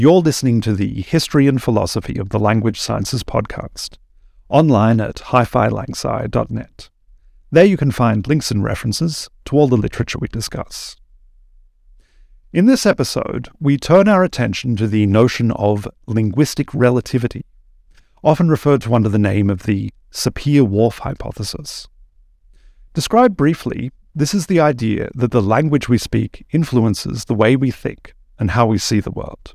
You're listening to the History and Philosophy of the Language Sciences podcast, online at hifilangsi.net. There you can find links and references to all the literature we discuss. In this episode, we turn our attention to the notion of linguistic relativity, often referred to under the name of the Sapir-Whorf hypothesis. Described briefly, this is the idea that the language we speak influences the way we think and how we see the world.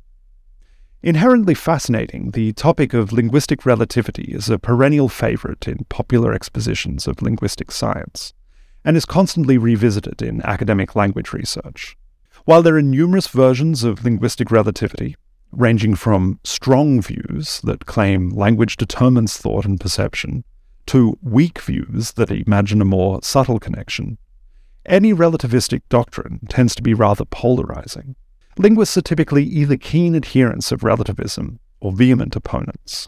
Inherently fascinating, the topic of linguistic relativity is a perennial favorite in popular expositions of linguistic science, and is constantly revisited in academic language research. While there are numerous versions of linguistic relativity, ranging from strong views that claim language determines thought and perception, to weak views that imagine a more subtle connection, any relativistic doctrine tends to be rather polarizing. Linguists are typically either keen adherents of relativism or vehement opponents.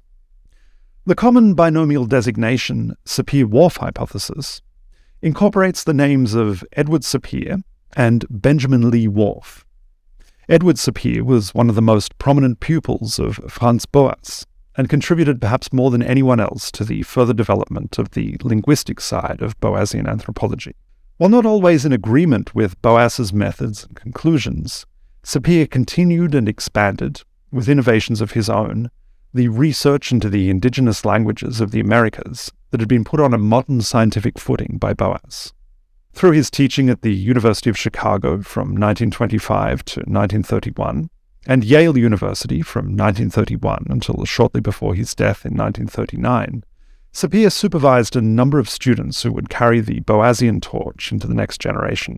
The common binomial designation Sapir-Whorf hypothesis incorporates the names of Edward Sapir and Benjamin Lee Whorf. Edward Sapir was one of the most prominent pupils of Franz Boas and contributed perhaps more than anyone else to the further development of the linguistic side of Boasian anthropology. While not always in agreement with Boas's methods and conclusions, Sapir continued and expanded, with innovations of his own, the research into the indigenous languages of the Americas that had been put on a modern scientific footing by Boas. Through his teaching at the University of Chicago from 1925 to 1931, and Yale University from 1931 until shortly before his death in 1939, Sapir supervised a number of students who would carry the Boasian torch into the next generation.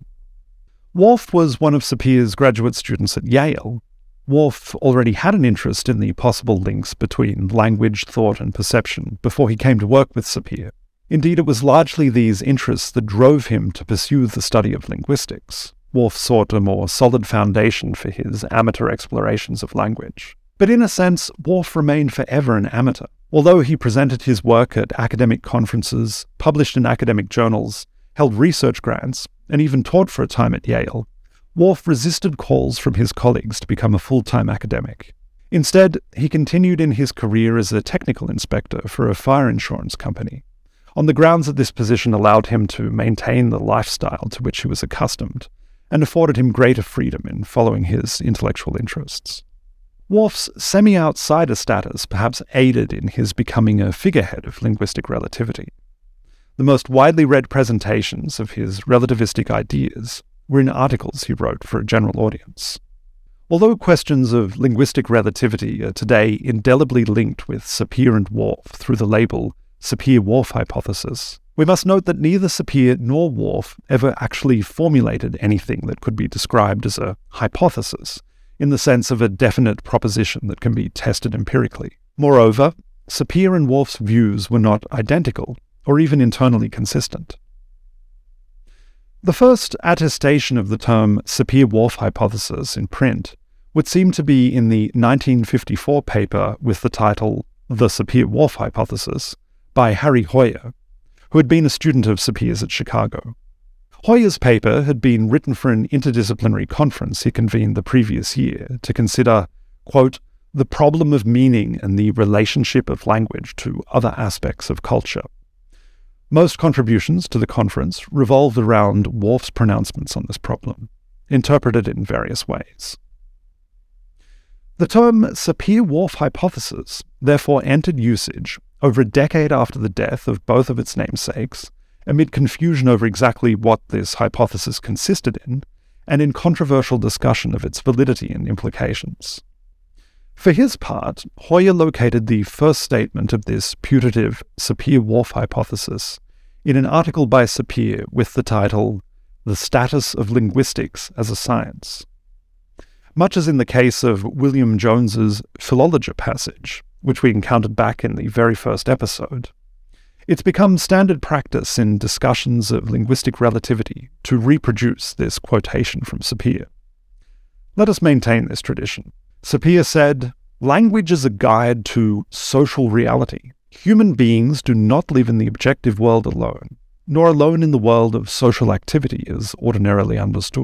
Whorf was one of Sapir's graduate students at Yale. Whorf already had an interest in the possible links between language, thought, and perception before he came to work with Sapir. Indeed, it was largely these interests that drove him to pursue the study of linguistics. Whorf sought a more solid foundation for his amateur explorations of language. But in a sense, Whorf remained forever an amateur. Although he presented his work at academic conferences, published in academic journals, held research grants, and even taught for a time at Yale, Whorf resisted calls from his colleagues to become a full-time academic. Instead, he continued in his career as a technical inspector for a fire insurance company, on the grounds that this position allowed him to maintain the lifestyle to which he was accustomed, and afforded him greater freedom in following his intellectual interests. Whorf's semi-outsider status perhaps aided in his becoming a figurehead of linguistic relativity. The most widely read presentations of his relativistic ideas were in articles he wrote for a general audience. Although questions of linguistic relativity are today indelibly linked with Sapir and Whorf through the label Sapir-Whorf hypothesis, we must note that neither Sapir nor Whorf ever actually formulated anything that could be described as a hypothesis, in the sense of a definite proposition that can be tested empirically. Moreover, Sapir and Whorf's views were not identical, or even internally consistent. The first attestation of the term Sapir-Whorf hypothesis in print would seem to be in the 1954 paper with the title The Sapir-Whorf Hypothesis by Harry Hoyer, who had been a student of Sapir's at Chicago. Hoyer's paper had been written for an interdisciplinary conference he convened the previous year to consider, quote, the problem of meaning and the relationship of language to other aspects of culture. Most contributions to the conference revolved around Whorf's pronouncements on this problem, interpreted in various ways. The term Sapir-Whorf hypothesis therefore entered usage over a decade after the death of both of its namesakes, amid confusion over exactly what this hypothesis consisted in, and in controversial discussion of its validity and implications. For his part, Hoyer located the first statement of this putative Sapir-Whorf hypothesis in an article by Sapir with the title, The Status of Linguistics as a Science. Much as in the case of William Jones's Philologer passage, which we encountered back in the very first episode, it's become standard practice in discussions of linguistic relativity to reproduce this quotation from Sapir. Let us maintain this tradition. Sapir said, "Language is a guide to social reality. Human beings do not live in the objective world alone, nor alone in the world of social activity as ordinarily understood.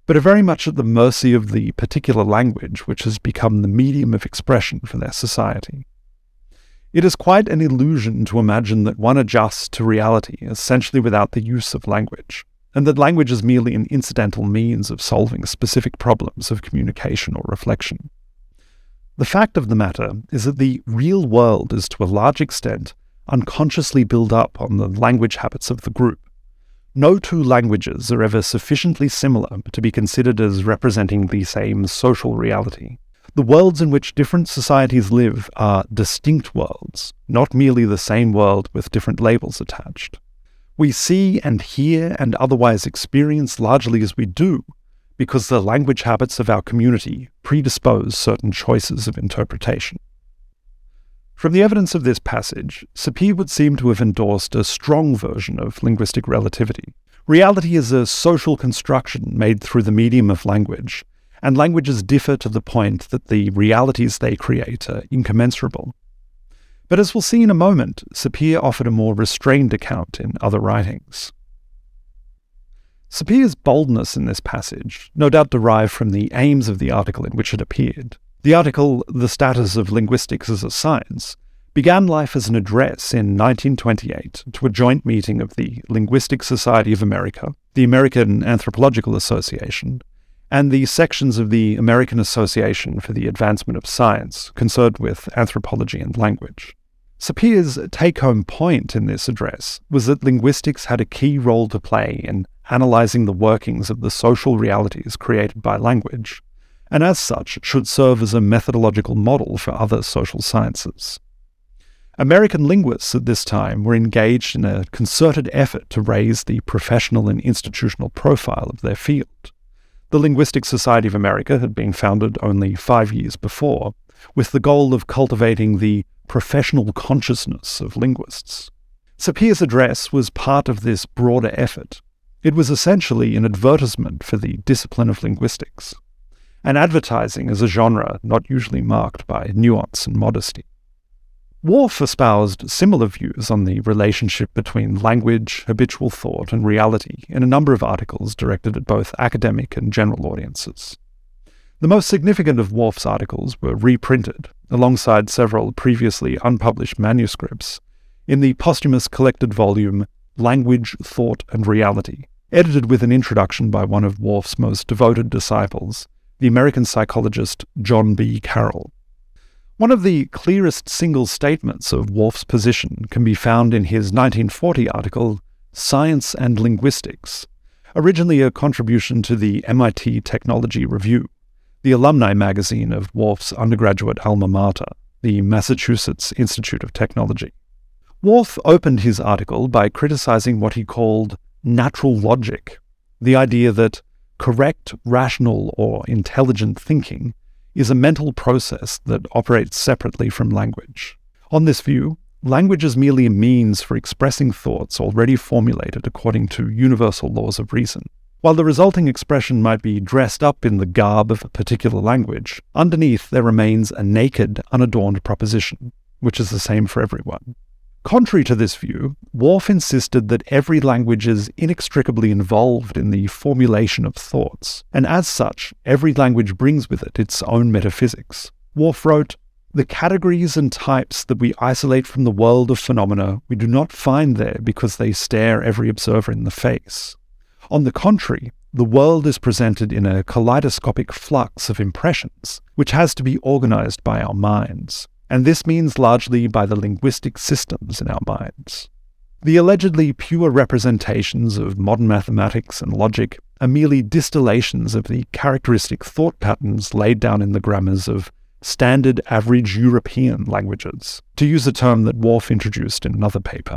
but are very much at the mercy of the particular language which has become the medium of expression for their society. It is quite an illusion to imagine that one adjusts to reality essentially without the use of language, and that language is merely an incidental means of solving specific problems of communication or reflection. The fact of the matter is that the real world is to a large extent unconsciously built up on the language habits of the group. No two languages are ever sufficiently similar to be considered as representing the same social reality. The worlds in which different societies live are distinct worlds, not merely the same world with different labels attached. We see and hear and otherwise experience largely as we do, because the language habits of our community predispose certain choices of interpretation. From the evidence of this passage, Sapir would seem to have endorsed a strong version of linguistic relativity. Reality is a social construction made through the medium of language, and languages differ to the point that the realities they create are incommensurable. But as we'll see in a moment, Sapir offered a more restrained account in other writings. Sapir's boldness in this passage no doubt derived from the aims of the article in which it appeared. The article, The Status of Linguistics as a Science, began life as an address in 1928 to a joint meeting of the Linguistic Society of America, the American Anthropological Association, and the sections of the American Association for the Advancement of Science concerned with anthropology and language. Sapir's take-home point in this address was that linguistics had a key role to play in analyzing the workings of the social realities created by language, and as such should serve as a methodological model for other social sciences. American linguists at this time were engaged in a concerted effort to raise the professional and institutional profile of their field. The Linguistic Society of America had been founded only 5 years before, with the goal of cultivating the professional consciousness of linguists. Sapir's address was part of this broader effort. It was essentially an advertisement for the discipline of linguistics, and advertising as a genre not usually marked by nuance and modesty. Worf espoused similar views on the relationship between language, habitual thought, and reality in a number of articles directed at both academic and general audiences. The most significant of Worf's articles were reprinted, alongside several previously unpublished manuscripts, in the posthumous collected volume Language, Thought, and Reality, edited with an introduction by one of Worf's most devoted disciples, the American psychologist John B. Carroll. One of the clearest single statements of Worf's position can be found in his 1940 article, Science and Linguistics, originally a contribution to the MIT Technology Review, the alumni magazine of Worf's undergraduate alma mater, the Massachusetts Institute of Technology. Worf opened his article by criticizing what he called natural logic, the idea that correct, rational, or intelligent thinking is a mental process that operates separately from language. On this view, language is merely a means for expressing thoughts already formulated according to universal laws of reason. While the resulting expression might be dressed up in the garb of a particular language, underneath there remains a naked, unadorned proposition, which is the same for everyone. Contrary to this view, Worf insisted that every language is inextricably involved in the formulation of thoughts, and as such, every language brings with it its own metaphysics. Worf wrote, "The categories and types that we isolate from the world of phenomena we do not find there because they stare every observer in the face. On the contrary, the world is presented in a kaleidoscopic flux of impressions, which has to be organized by our minds. And this means largely by the linguistic systems in our minds. The allegedly pure representations of modern mathematics and logic are merely distillations of the characteristic thought patterns laid down in the grammars of standard average European languages, to use a term that Worf introduced in another paper.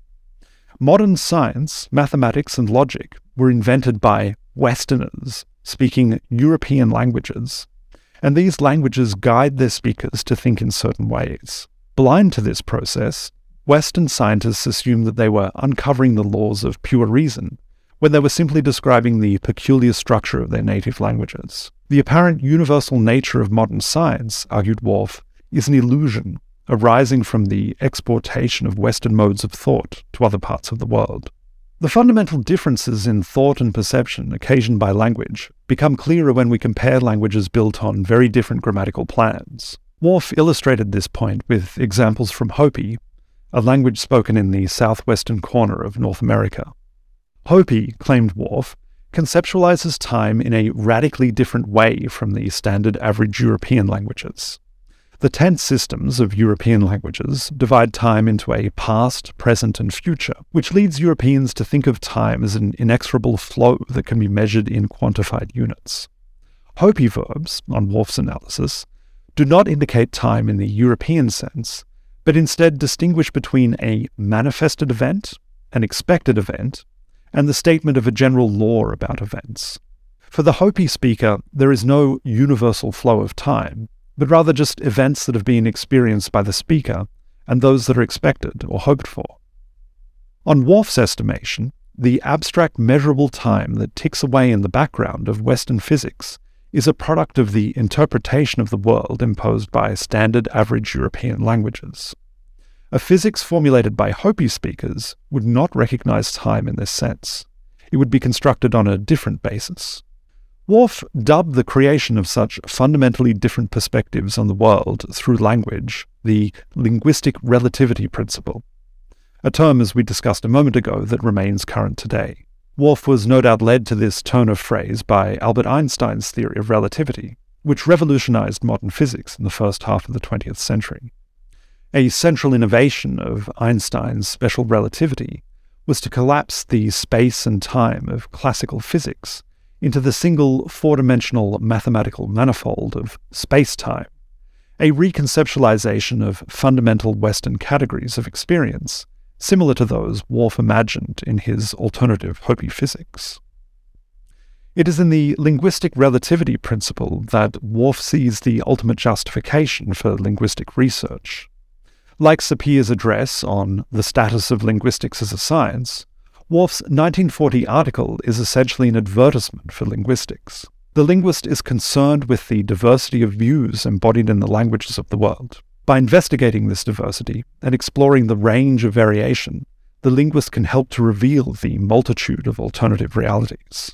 Modern science, mathematics, and logic were invented by Westerners speaking European languages, and these languages guide their speakers to think in certain ways. Blind to this process, Western scientists assumed that they were uncovering the laws of pure reason, when they were simply describing the peculiar structure of their native languages. The apparent universal nature of modern science, argued Worf, is an illusion arising from the exportation of Western modes of thought to other parts of the world. The fundamental differences in thought and perception occasioned by language become clearer when we compare languages built on very different grammatical plans. Whorf illustrated this point with examples from Hopi, a language spoken in the southwestern corner of North America. Hopi, claimed Whorf, conceptualizes time in a radically different way from the standard average European languages. The tense systems of European languages divide time into a past, present, and future, which leads Europeans to think of time as an inexorable flow that can be measured in quantified units. Hopi verbs, on Whorf's analysis, do not indicate time in the European sense, but instead distinguish between a manifested event, an expected event, and the statement of a general law about events. For the Hopi speaker, there is no universal flow of time, but rather just events that have been experienced by the speaker and those that are expected or hoped for. On Whorf's estimation, the abstract measurable time that ticks away in the background of Western physics is a product of the interpretation of the world imposed by standard average European languages. A physics formulated by Hopi speakers would not recognize time in this sense. It would be constructed on a different basis. Whorf dubbed the creation of such fundamentally different perspectives on the world through language the linguistic relativity principle, a term, as we discussed a moment ago, that remains current today. Whorf was no doubt led to this turn of phrase by Albert Einstein's theory of relativity, which revolutionized modern physics in the first half of the 20th century. A central innovation of Einstein's special relativity was to collapse the space and time of classical physics into the single four-dimensional mathematical manifold of space-time, a reconceptualization of fundamental Western categories of experience, similar to those Whorf imagined in his alternative Hopi physics. It is in the linguistic relativity principle that Whorf sees the ultimate justification for linguistic research. Like Sapire's address on the status of linguistics as a science, Whorf's 1940 article is essentially an advertisement for linguistics. The linguist is concerned with the diversity of views embodied in the languages of the world. By investigating this diversity and exploring the range of variation, the linguist can help to reveal the multitude of alternative realities.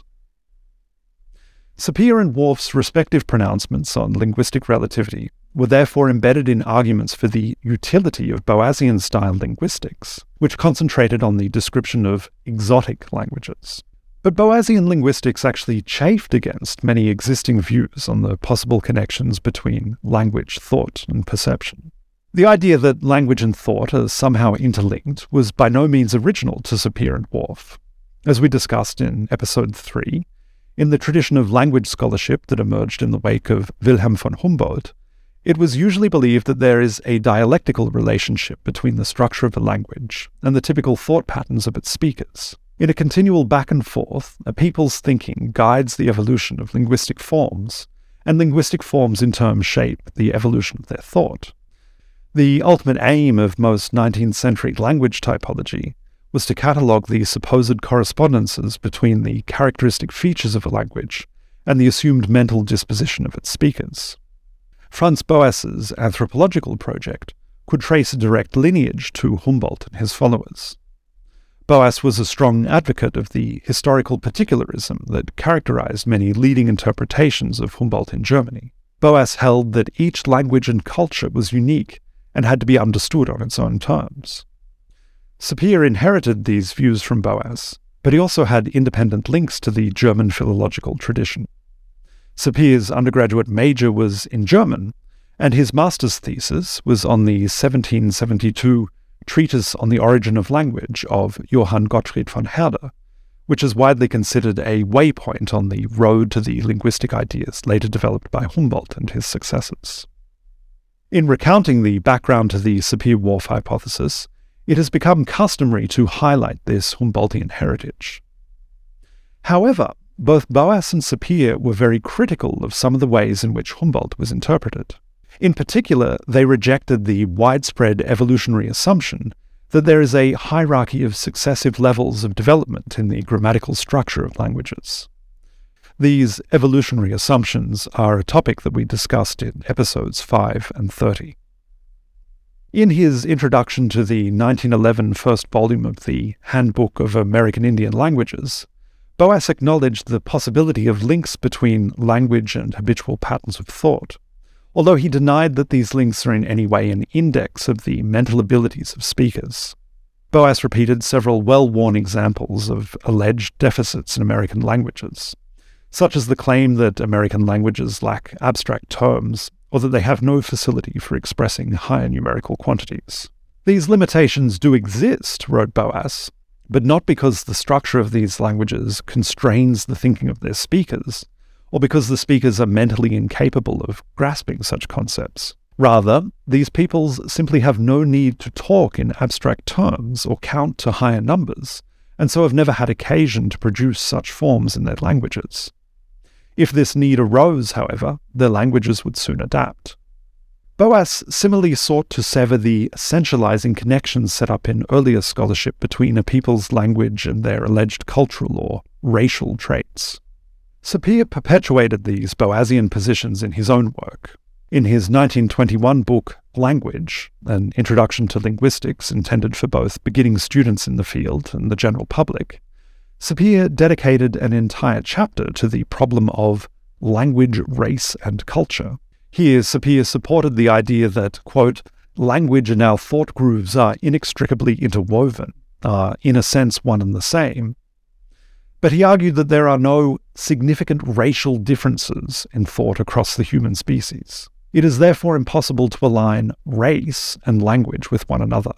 Sapir and Whorf's respective pronouncements on linguistic relativity were therefore embedded in arguments for the utility of Boasian-style linguistics, which concentrated on the description of exotic languages. But Boasian linguistics actually chafed against many existing views on the possible connections between language, thought, and perception. The idea that language and thought are somehow interlinked was by no means original to Sapir and Whorf. As we discussed in episode 3, in the tradition of language scholarship that emerged in the wake of Wilhelm von Humboldt, it was usually believed that there is a dialectical relationship between the structure of a language and the typical thought patterns of its speakers. In a continual back and forth, a people's thinking guides the evolution of linguistic forms, and linguistic forms in turn shape the evolution of their thought. The ultimate aim of most 19th century language typology was to catalogue the supposed correspondences between the characteristic features of a language and the assumed mental disposition of its speakers. Franz Boas's anthropological project could trace a direct lineage to Humboldt and his followers. Boas was a strong advocate of the historical particularism that characterized many leading interpretations of Humboldt in Germany. Boas held that each language and culture was unique and had to be understood on its own terms. Sapir inherited these views from Boas, but he also had independent links to the German philological tradition. Sapir's undergraduate major was in German, and his master's thesis was on the 1772 Treatise on the Origin of Language of Johann Gottfried von Herder, which is widely considered a waypoint on the road to the linguistic ideas later developed by Humboldt and his successors. In recounting the background to the Sapir-Whorf hypothesis, it has become customary to highlight this Humboldtian heritage. However, both Boas and Sapir were very critical of some of the ways in which Humboldt was interpreted. In particular, they rejected the widespread evolutionary assumption that there is a hierarchy of successive levels of development in the grammatical structure of languages. These evolutionary assumptions are a topic that we discussed in episodes 5 and 30. In his introduction to the 1911 first volume of the Handbook of American Indian Languages, Boas acknowledged the possibility of links between language and habitual patterns of thought, although he denied that these links are in any way an index of the mental abilities of speakers. Boas repeated several well-worn examples of alleged deficits in American languages, such as the claim that American languages lack abstract terms, or that they have no facility for expressing higher numerical quantities. These limitations do exist, wrote Boas, but not because the structure of these languages constrains the thinking of their speakers, or because the speakers are mentally incapable of grasping such concepts. Rather, these peoples simply have no need to talk in abstract terms or count to higher numbers, and so have never had occasion to produce such forms in their languages. If this need arose, however, their languages would soon adapt. Boas similarly sought to sever the essentializing connections set up in earlier scholarship between a people's language and their alleged cultural or racial traits. Sapir perpetuated these Boasian positions in his own work. In his 1921 book, Language, an introduction to linguistics intended for both beginning students in the field and the general public, Sapir dedicated an entire chapter to the problem of language, race, and culture. Here, Sapir supported the idea that, quote, language and our thought grooves are inextricably interwoven, are in a sense one and the same. But he argued that there are no significant racial differences in thought across the human species. It is therefore impossible to align race and language with one another.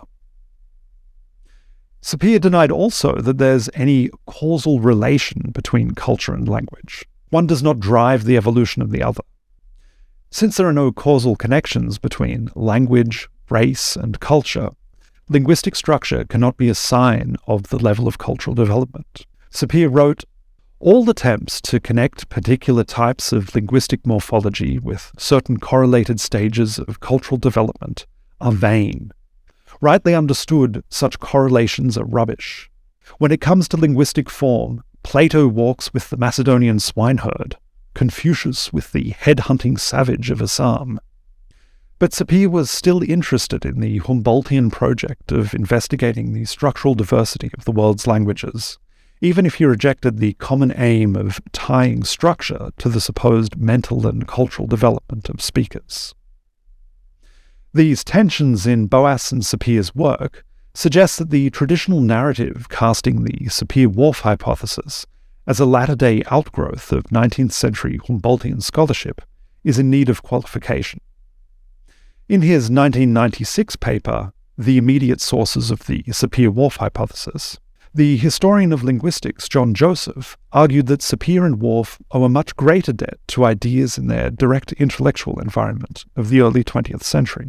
Sapir denied also that there's any causal relation between culture and language. One does not drive the evolution of the other. Since there are no causal connections between language, race, and culture, linguistic structure cannot be a sign of the level of cultural development. Sapir wrote, all attempts to connect particular types of linguistic morphology with certain correlated stages of cultural development are vain. Rightly understood, such correlations are rubbish. When it comes to linguistic form, Plato walks with the Macedonian swineherd, Confucius with the head-hunting savage of Assam. But Sapir was still interested in the Humboldtian project of investigating the structural diversity of the world's languages, even if he rejected the common aim of tying structure to the supposed mental and cultural development of speakers. These tensions in Boas and Sapir's work suggest that the traditional narrative casting the Sapir-Whorf hypothesis as a latter-day outgrowth of 19th century Humboldtian scholarship is in need of qualification. In his 1996 paper, The Immediate Sources of the Sapir-Whorf Hypothesis, the historian of linguistics John Joseph argued that Sapir and Whorf owe a much greater debt to ideas in their direct intellectual environment of the early 20th century.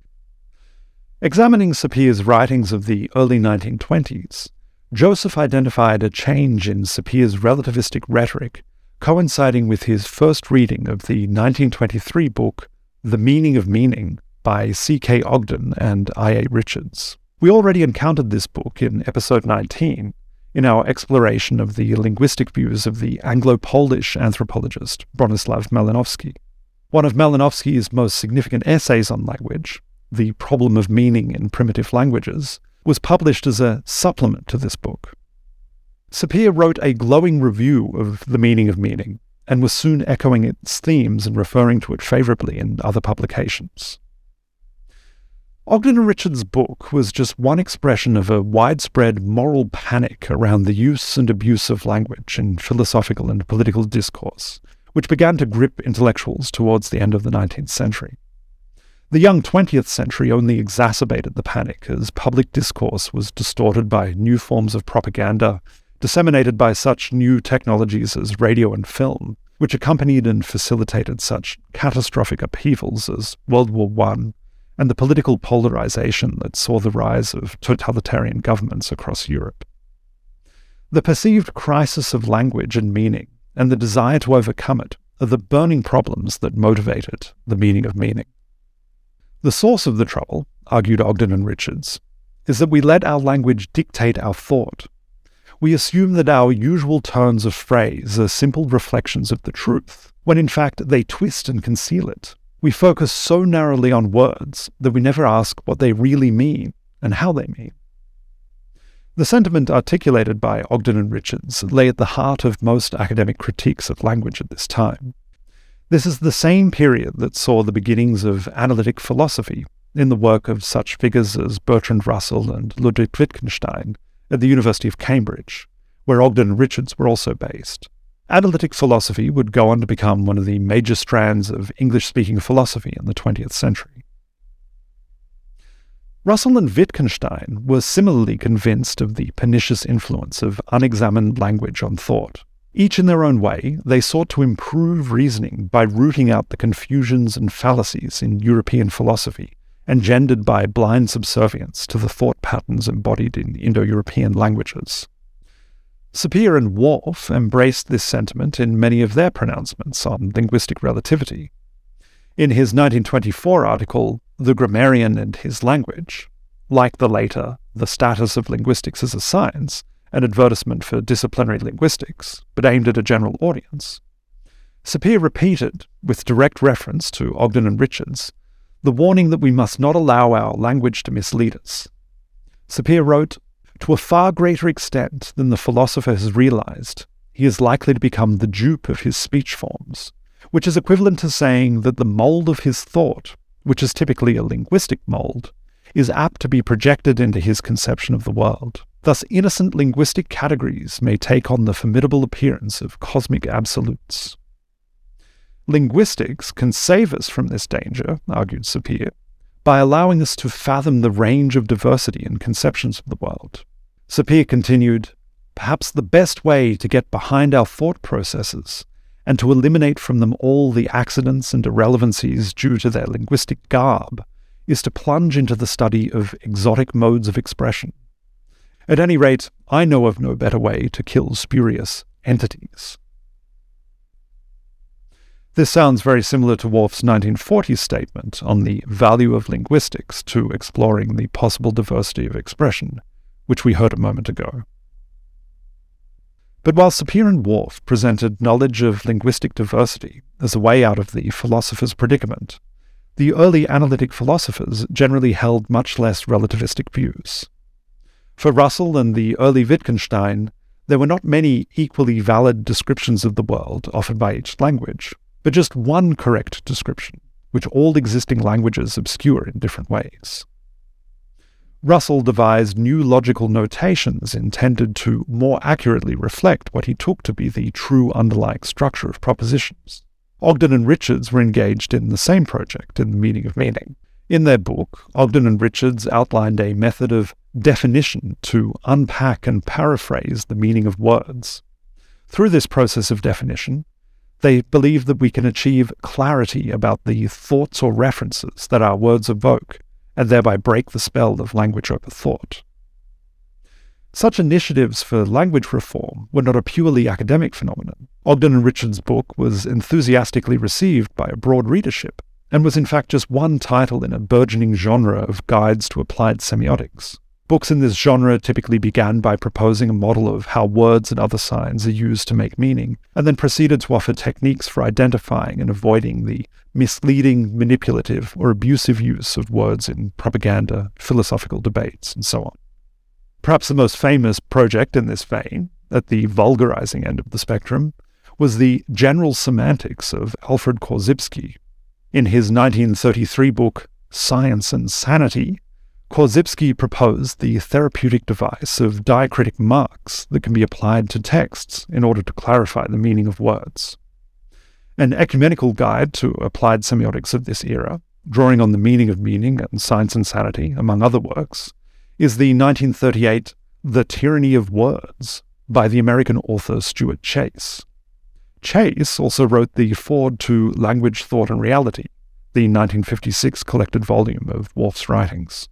Examining Sapir's writings of the early 1920s, Joseph identified a change in Sapir's relativistic rhetoric coinciding with his first reading of the 1923 book The Meaning of Meaning by C.K. Ogden and I.A. Richards. We already encountered this book in episode 19 in our exploration of the linguistic views of the Anglo-Polish anthropologist Bronislaw Malinowski. One of Malinowski's most significant essays on language, The Problem of Meaning in Primitive Languages, was published as a supplement to this book. Sapir wrote a glowing review of The Meaning of Meaning, and was soon echoing its themes and referring to it favorably in other publications. Ogden and Richards' book was just one expression of a widespread moral panic around the use and abuse of language in philosophical and political discourse, which began to grip intellectuals towards the end of the 19th century. The young 20th century only exacerbated the panic as public discourse was distorted by new forms of propaganda, disseminated by such new technologies as radio and film, which accompanied and facilitated such catastrophic upheavals as World War I and the political polarization that saw the rise of totalitarian governments across Europe. The perceived crisis of language and meaning, and the desire to overcome it, are the burning problems that motivated The Meaning of Meaning. The source of the trouble, argued Ogden and Richards, is that we let our language dictate our thought. We assume that our usual turns of phrase are simple reflections of the truth, when in fact they twist and conceal it. We focus so narrowly on words that we never ask what they really mean and how they mean. The sentiment articulated by Ogden and Richards lay at the heart of most academic critiques of language at this time. This is the same period that saw the beginnings of analytic philosophy in the work of such figures as Bertrand Russell and Ludwig Wittgenstein at the University of Cambridge, where Ogden and Richards were also based. Analytic philosophy would go on to become one of the major strands of English-speaking philosophy in the 20th century. Russell and Wittgenstein were similarly convinced of the pernicious influence of unexamined language on thought. Each in their own way, they sought to improve reasoning by rooting out the confusions and fallacies in European philosophy, engendered by blind subservience to the thought patterns embodied in Indo-European languages. Sapir and Worf embraced this sentiment in many of their pronouncements on linguistic relativity. In his 1924 article, The Grammarian and His Language, like the later The Status of Linguistics as a Science, an advertisement for disciplinary linguistics, but aimed at a general audience, Sapir repeated, with direct reference to Ogden and Richards, the warning that we must not allow our language to mislead us. Sapir wrote, "To a far greater extent than the philosopher has realized, he is likely to become the dupe of his speech forms, which is equivalent to saying that the mold of his thought, which is typically a linguistic mold, is apt to be projected into his conception of the world. Thus innocent linguistic categories may take on the formidable appearance of cosmic absolutes." Linguistics can save us from this danger, argued Sapir, by allowing us to fathom the range of diversity in conceptions of the world. Sapir continued, "Perhaps the best way to get behind our thought processes and to eliminate from them all the accidents and irrelevancies due to their linguistic garb is to plunge into the study of exotic modes of expression. At any rate, I know of no better way to kill spurious entities." This sounds very similar to Worf's 1940s statement on the value of linguistics to exploring the possible diversity of expression, which we heard a moment ago. But while Sapir and Worf presented knowledge of linguistic diversity as a way out of the philosopher's predicament, the early analytic philosophers generally held much less relativistic views. For Russell and the early Wittgenstein, there were not many equally valid descriptions of the world offered by each language, but just one correct description, which all existing languages obscure in different ways. Russell devised new logical notations intended to more accurately reflect what he took to be the true underlying structure of propositions. Ogden and Richards were engaged in the same project in The Meaning of Meaning. In their book, Ogden and Richards outlined a method of definition to unpack and paraphrase the meaning of words. Through this process of definition, they believe that we can achieve clarity about the thoughts or references that our words evoke, and thereby break the spell of language over thought. Such initiatives for language reform were not a purely academic phenomenon. Ogden and Richards' book was enthusiastically received by a broad readership, and was in fact just one title in a burgeoning genre of guides to applied semiotics. Books in this genre typically began by proposing a model of how words and other signs are used to make meaning, and then proceeded to offer techniques for identifying and avoiding the misleading, manipulative, or abusive use of words in propaganda, philosophical debates, and so on. Perhaps the most famous project in this vein, at the vulgarizing end of the spectrum, was the general semantics of Alfred Korzybski. In his 1933 book, Science and Sanity, Korzybski proposed the therapeutic device of diacritic marks that can be applied to texts in order to clarify the meaning of words. An ecumenical guide to applied semiotics of this era, drawing on The Meaning of Meaning and Science and Sanity, among other works, is the 1938 The Tyranny of Words by the American author Stuart Chase. Chase also wrote the Foreword to Language, Thought and Reality, the 1956 collected volume of Worf's writings.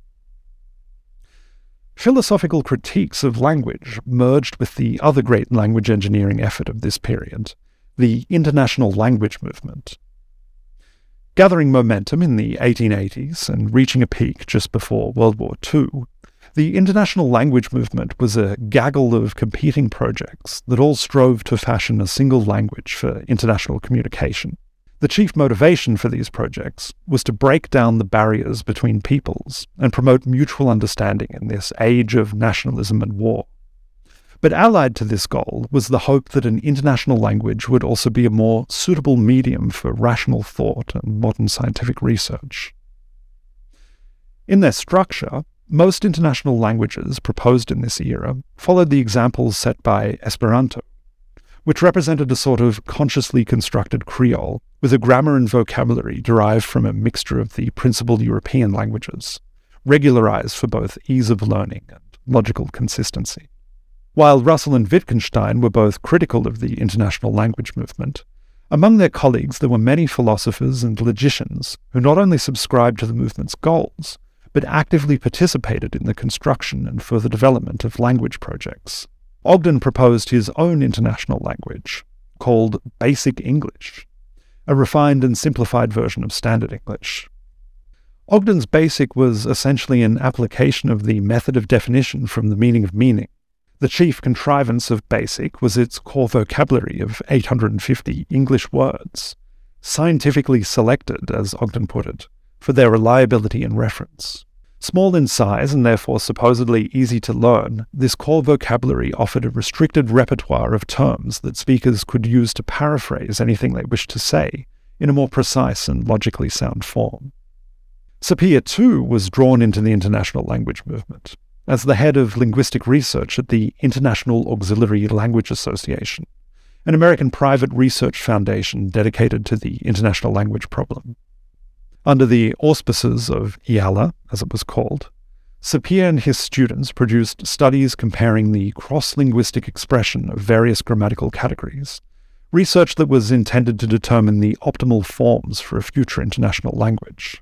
Philosophical critiques of language merged with the other great language engineering effort of this period, the International Language Movement. Gathering momentum in the 1880s and reaching a peak just before World War II, the International Language Movement was a gaggle of competing projects that all strove to fashion a single language for international communication. The chief motivation for these projects was to break down the barriers between peoples and promote mutual understanding in this age of nationalism and war. But allied to this goal was the hope that an international language would also be a more suitable medium for rational thought and modern scientific research. In their structure, most international languages proposed in this era followed the examples set by Esperanto, which represented a sort of consciously constructed Creole, with a grammar and vocabulary derived from a mixture of the principal European languages, regularized for both ease of learning and logical consistency. While Russell and Wittgenstein were both critical of the international language movement, among their colleagues there were many philosophers and logicians who not only subscribed to the movement's goals, but actively participated in the construction and further development of language projects. Ogden proposed his own international language, called Basic English, a refined and simplified version of Standard English. Ogden's Basic was essentially an application of the method of definition from the meaning of meaning. The chief contrivance of Basic was its core vocabulary of 850 English words, scientifically selected, as Ogden put it, for their reliability and reference. Small in size and therefore supposedly easy to learn, this core vocabulary offered a restricted repertoire of terms that speakers could use to paraphrase anything they wished to say in a more precise and logically sound form. Sapir, too, was drawn into the international language movement as the head of linguistic research at the International Auxiliary Language Association, an American private research foundation dedicated to the international language problem. Under the auspices of IALA, as it was called, Sapir and his students produced studies comparing the cross-linguistic expression of various grammatical categories, research that was intended to determine the optimal forms for a future international language.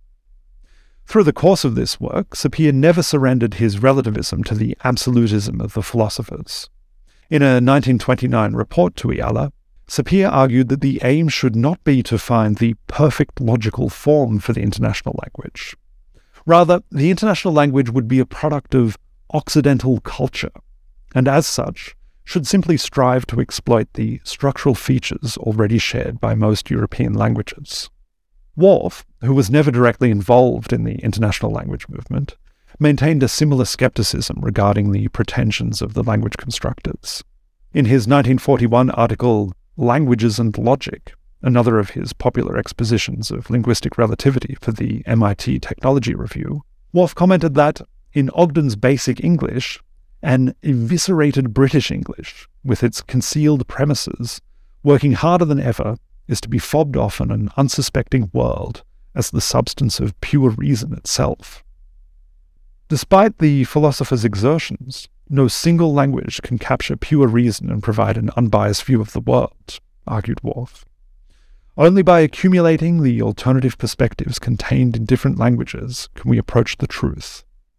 Through the course of this work, Sapir never surrendered his relativism to the absolutism of the philosophers. In a 1929 report to IALA, Sapir argued that the aim should not be to find the perfect logical form for the international language. Rather, the international language would be a product of Occidental culture, and as such, should simply strive to exploit the structural features already shared by most European languages. Worf, who was never directly involved in the international language movement, maintained a similar skepticism regarding the pretensions of the language constructors. In his 1941 article, Languages and Logic, another of his popular expositions of linguistic relativity for the MIT Technology Review, Worf commented that, in Ogden's Basic English, an eviscerated British English, with its concealed premises, working harder than ever, is to be fobbed off on an unsuspecting world as the substance of pure reason itself. Despite the philosopher's exertions, no single language can capture pure reason and provide an unbiased view of the world, argued Worf. Only by accumulating the alternative perspectives contained in different languages can we approach the truth.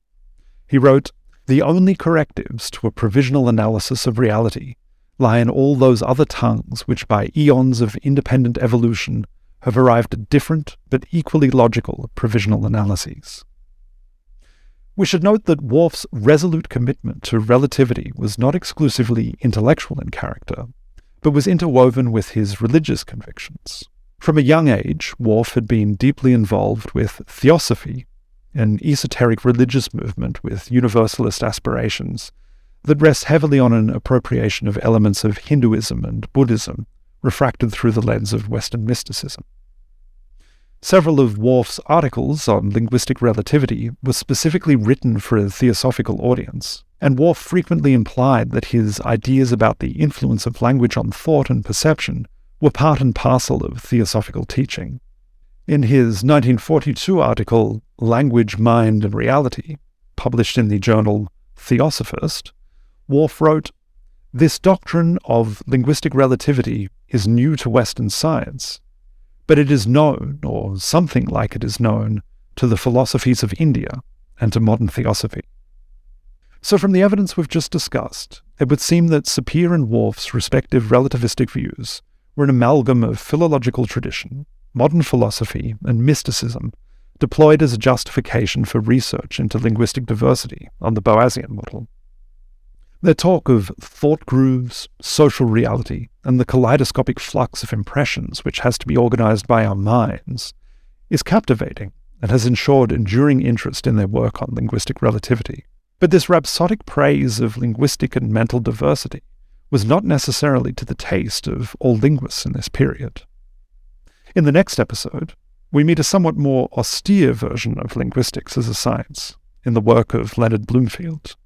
He wrote, "The only correctives to a provisional analysis of reality lie in all those other tongues which by eons of independent evolution have arrived at different but equally logical provisional analyses." We should note that Worf's resolute commitment to relativity was not exclusively intellectual in character, but was interwoven with his religious convictions. From a young age, Worf had been deeply involved with Theosophy, an esoteric religious movement with universalist aspirations that rests heavily on an appropriation of elements of Hinduism and Buddhism, refracted through the lens of Western mysticism. Several of Worf's articles on linguistic relativity were specifically written for a theosophical audience, and Worf frequently implied that his ideas about the influence of language on thought and perception were part and parcel of theosophical teaching. In his 1942 article, Language, Mind, and Reality, published in the journal Theosophist, Worf wrote, "This doctrine of linguistic relativity is new to Western science, but it is known, or something like it is known, to the philosophies of India and to modern theosophy." So from the evidence we've just discussed, it would seem that Sapir and Worf's respective relativistic views were an amalgam of philological tradition, modern philosophy, and mysticism, deployed as a justification for research into linguistic diversity on the Boasian model. Their talk of thought grooves, social reality, and the kaleidoscopic flux of impressions which has to be organized by our minds is captivating and has ensured enduring interest in their work on linguistic relativity. But this rhapsodic praise of linguistic and mental diversity was not necessarily to the taste of all linguists in this period. In the next episode, we meet a somewhat more austere version of linguistics as a science in the work of Leonard Bloomfield.